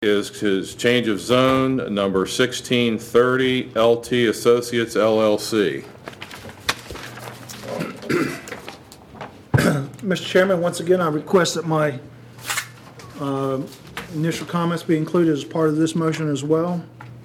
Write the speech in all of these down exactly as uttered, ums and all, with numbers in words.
is his change of zone number sixteen thirty L T Associates L L C. Mister Chairman, once again, I request that my uh, initial comments be included as part of this motion as well.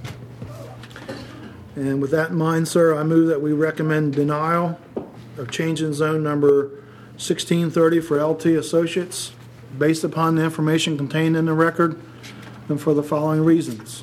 And with that in mind, sir, I move that we recommend denial of change in zone number sixteen thirty for L T Associates based upon the information contained in the record and for the following reasons.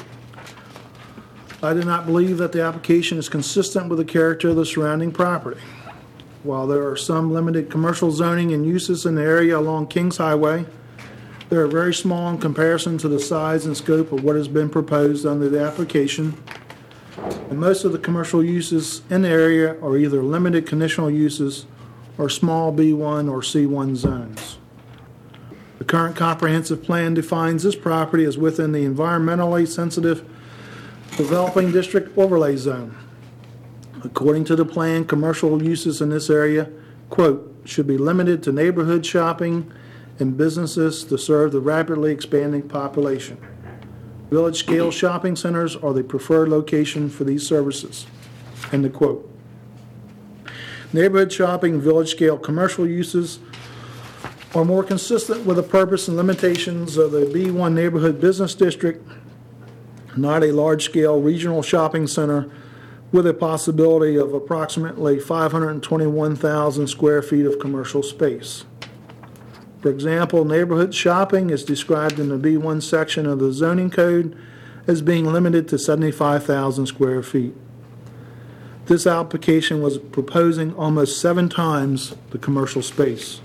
I do not believe that the application is consistent with the character of the surrounding property. While there are some limited commercial zoning and uses in the area along Kings Highway, they are very small in comparison to the size and scope of what has been proposed under the application. And most of the commercial uses in the area are either limited conditional uses or small B one or C one zones. The current comprehensive plan defines this property as within the environmentally sensitive developing district overlay zone. According to the plan, commercial uses in this area, quote, should be limited to neighborhood shopping and businesses to serve the rapidly expanding population. Village scale shopping centers are the preferred location for these services, end of quote. Neighborhood shopping, village scale commercial uses are more consistent with the purpose and limitations of the B one neighborhood business district, not a large scale regional shopping center with a possibility of approximately five hundred twenty-one thousand square feet of commercial space. For example, neighborhood shopping is described in the B one section of the zoning code as being limited to seventy-five thousand square feet. This application was proposing almost seven times the commercial space.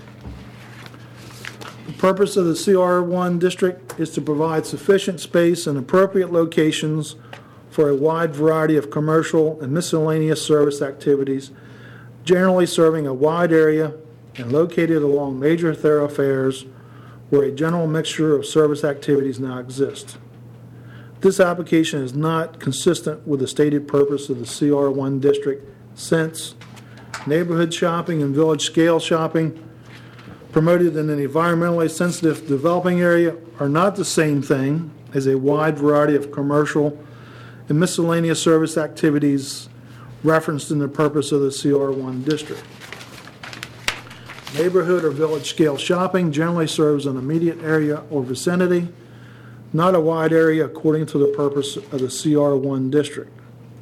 The purpose of the C R one district is to provide sufficient space and appropriate locations for a wide variety of commercial and miscellaneous service activities, generally serving a wide area and located along major thoroughfares where a general mixture of service activities now exist. This application is not consistent with the stated purpose of the C R one district, since neighborhood shopping and village scale shopping promoted in an environmentally sensitive developing area are not the same thing as a wide variety of commercial and miscellaneous service activities referenced in the purpose of the C R one district. Neighborhood or village scale shopping generally serves an immediate area or vicinity, not a wide area according to the purpose of the C R one district.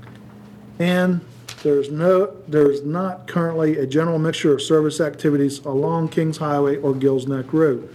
And there's no, there is not currently a general mixture of service activities along Kings Highway or Gills Neck Road.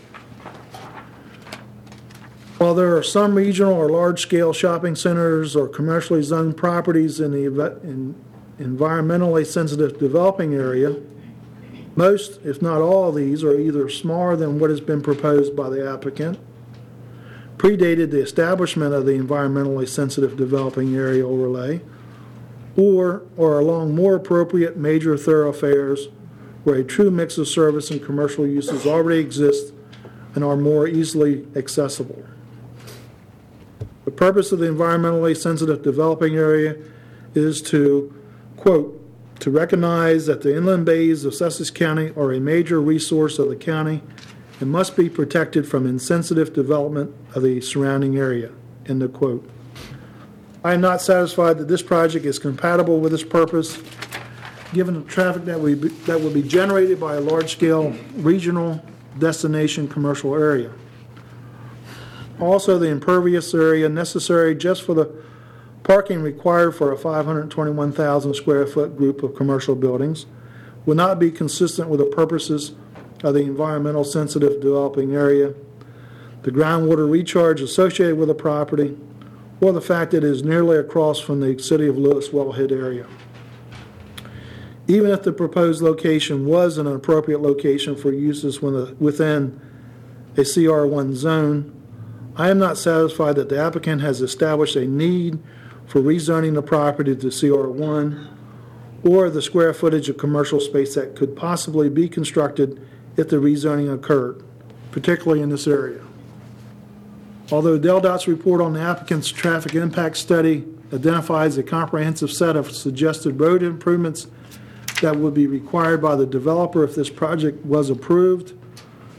While there are some regional or large-scale shopping centers or commercially zoned properties in the in environmentally sensitive developing area, most, if not all of these, are either smaller than what has been proposed by the applicant, predated the establishment of the environmentally sensitive developing area overlay, or are along more appropriate major thoroughfares where a true mix of service and commercial uses already exist and are more easily accessible. The purpose of the environmentally sensitive developing area is to, quote, to recognize that the inland bays of Sussex County are a major resource of the county and must be protected from insensitive development of the surrounding area, end of quote. I am not satisfied that this project is compatible with this purpose, given the traffic that, we be, that will be generated by a large-scale regional destination commercial area. Also, the impervious area necessary just for the parking required for a five hundred twenty-one thousand square foot group of commercial buildings will not be consistent with the purposes of the environmental sensitive developing area, the groundwater recharge associated with the property, or the fact that it is nearly across from the City of Lewis wellhead area. Even if the proposed location was an appropriate location for uses within a C R one zone, I am not satisfied that the applicant has established a need for rezoning the property to C R one or the square footage of commercial space that could possibly be constructed if the rezoning occurred, particularly in this area. Although Del Dot's report on the applicant's traffic impact study identifies a comprehensive set of suggested road improvements that would be required by the developer if this project was approved,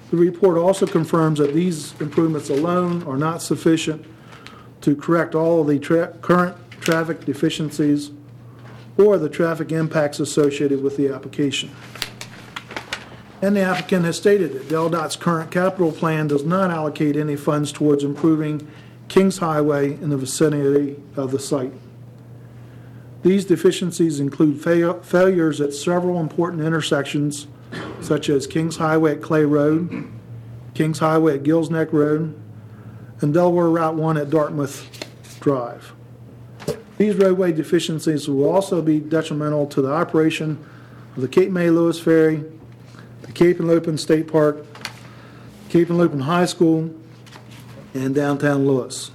The report also confirms that these improvements alone are not sufficient to correct all of the tra- current traffic deficiencies or the traffic impacts associated with the application. And the applicant has stated that Del Dot's current capital plan does not allocate any funds towards improving Kings Highway in the vicinity of the site. These deficiencies include fail- failures at several important intersections, such as Kings Highway at Clay Road, Kings Highway at Gills Neck Road, and Delaware Route one at Dartmouth Drive. These roadway deficiencies will also be detrimental to the operation of the Cape May Lewis Ferry, the Cape and Lopin State Park, Cape and Lopin High School, and downtown Lewis.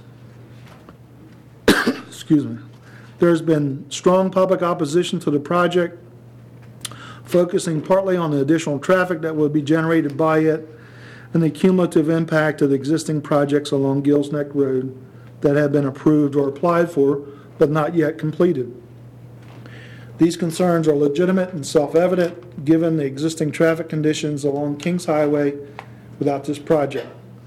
Excuse me. There's been strong public opposition to the project, focusing partly on the additional traffic that will be generated by it and the cumulative impact of the existing projects along Gills Neck Road that have been approved or applied for but not yet completed. These concerns are legitimate and self-evident given the existing traffic conditions along Kings Highway without this project.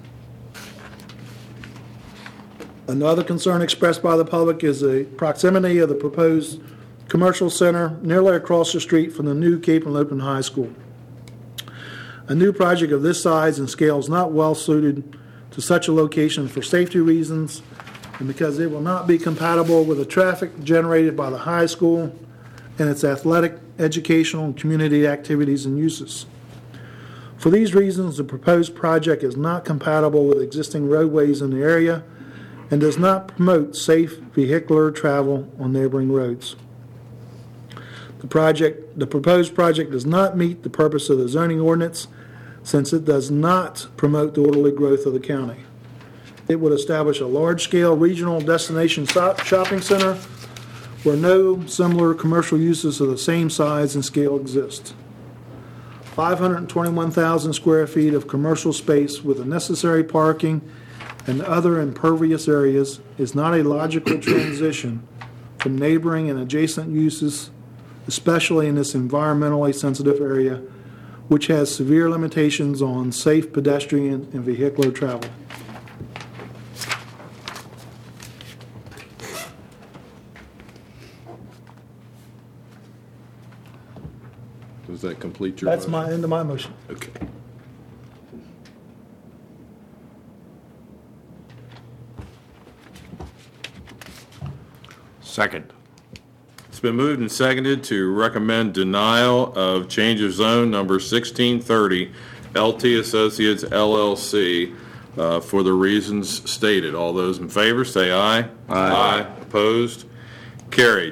Another concern expressed by the public is the proximity of the proposed commercial center nearly across the street from the new Cape and Lopin High School. A new project of this size and scale is not well suited to such a location for safety reasons and because it will not be compatible with the traffic generated by the high school and its athletic, educational, and community activities and uses. For these reasons, the proposed project is not compatible with existing roadways in the area and does not promote safe vehicular travel on neighboring roads. The project, the proposed project does not meet the purpose of the zoning ordinance since it does not promote the orderly growth of the county. It would establish a large-scale regional destination shop- shopping center where no similar commercial uses of the same size and scale exist. five hundred twenty-one thousand square feet of commercial space with the necessary parking and other impervious areas is not a logical transition from neighboring and adjacent uses, especially in this environmentally sensitive area, which has severe limitations on safe pedestrian and vehicular travel. Does that complete your That's motion? my end of my motion. Okay. Second. It's been moved and seconded to recommend denial of change of zone number sixteen thirty L T Associates L L C uh, for the reasons stated. All those in favor say aye. Aye. Opposed? Carried.